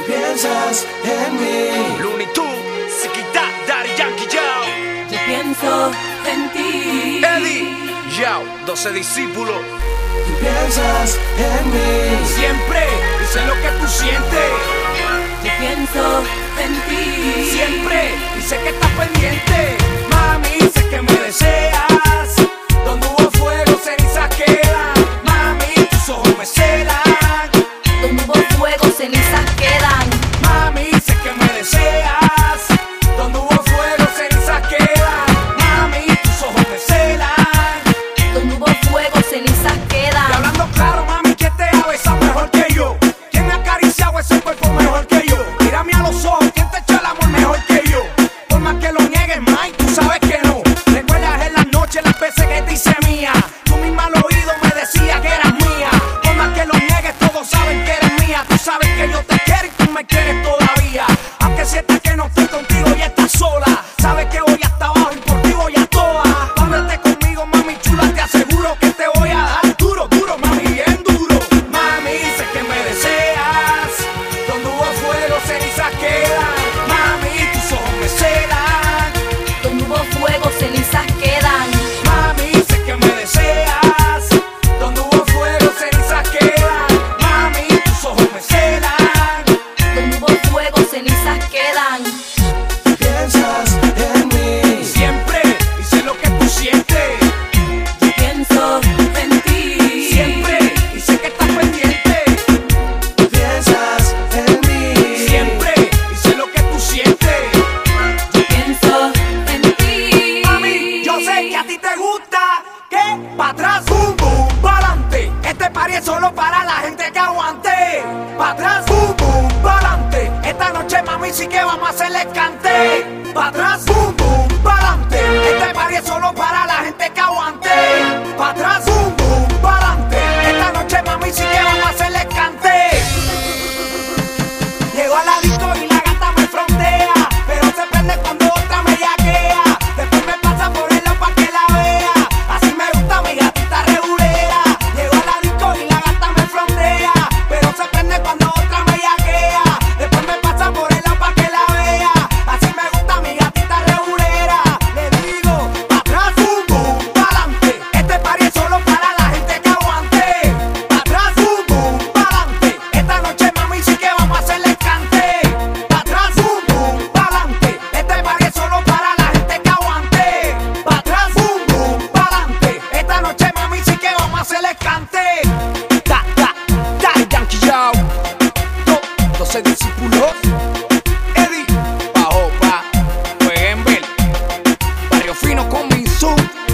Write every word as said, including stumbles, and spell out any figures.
piensas en mí. Looney Tunes, Siquita, Daddy Yankee, Yao. Yo pienso en ti. Eddie, Yao, doce discípulos. Tú piensas en mí. Siempre, dice lo que tú sientes. Yo pienso en ti. Siempre, y sé que estás pendiente. Mami, sé que me deseas. Donde hubo fuego, cenizas quedan. Mami, tus ojos me celan. Donde hubo fuego, cenizas quedan. Mami, sé que me deseas. Donde hubo fuego, cenizas quedan. Mami, tus ojos me celan. Donde hubo fuego, cenizas Y quedan. hablando claro, mami, ¿quién te ha besado mejor que yo? ¿Quién me ha acariciado ese cuerpo mejor que yo? Mírame a los ojos, ¿quién te echa el amor mejor que yo? Por más que lo niegues, Mike, tú sabes que no. Recuerdas en las noches las veces que te hice mía. Tú misma al oído me decías que eras mía. Por más que lo niegues, todos saben que eres mía. Tú sabes que yo te quiero y tú me quieres todavía. Aunque sientas que no estoy contigo y estás sola, sabes que voy hasta abajo y por ti voy a toa. Cuando estés conmigo, mami chula, te aseguro que te voy a dar duro, duro, mami, bien duro. Mami, sé que me deseas. Donde hubo fuego, cenizas quedan. Mami, tus ojos me celan. Donde hubo fuego, cenizas quedan. Mami, sé que me deseas. Donde hubo fuego, cenizas quedan. Mami, tus ojos me celan. Donde hubo fuego, cenizas quedan. Piensas en mí. Siempre, y sé lo que tú sientes. Yo pienso en ti. Siempre, y sé que estás pendiente. Tú piensas en mí. Siempre, y sé lo que tú sientes. Yo pienso en ti. Mami, yo sé que a ti te gusta que pa' atrás, boom, boom, pa'lante. Este party es solo para la gente que aguante. Pa' atrás, boom, boom, pa'lante. Esta noche, mami, sí que vamos a hacerle cante. Pa' atrás, boom, boom, pa'lante. Este party es solo para la gente que aguante. Pa' atrás, boom, boom, pa'lante. Esta noche, mami, sí que vamos a hacerle cante. Llego a la disco y la gata me frontea, pero se prende cuando otra me yaquea. Después me pasa por el lado pa' que la vea. Así me gusta mi gatita regulera. Llego a la disco y la gata me frontea, pero se prende cuando otra me yaquea. Después me pasa por el lado pa' que la vea. Así me gusta mi gatita regulera. Le digo, pa' atrás, boom, boom, pa'lante. Este party es solo para la gente que aguante. Pa' atrás, boom, boom, pa'lante. Esta noche, mami, sí que vamos a hacerle cante. Pa' atrás, boom, boom, pa'lante. Este party es solo para la gente que aguante. Pa' atrás, boom, boom, pa'lante. Esta noche, mami, sí que vamos a hacerle cante. Da, da, da, Yankee, Yao. Do, doce discípulos. Eddie, bajo, pa, Jueguenbel. Barrio Fino con Minsu.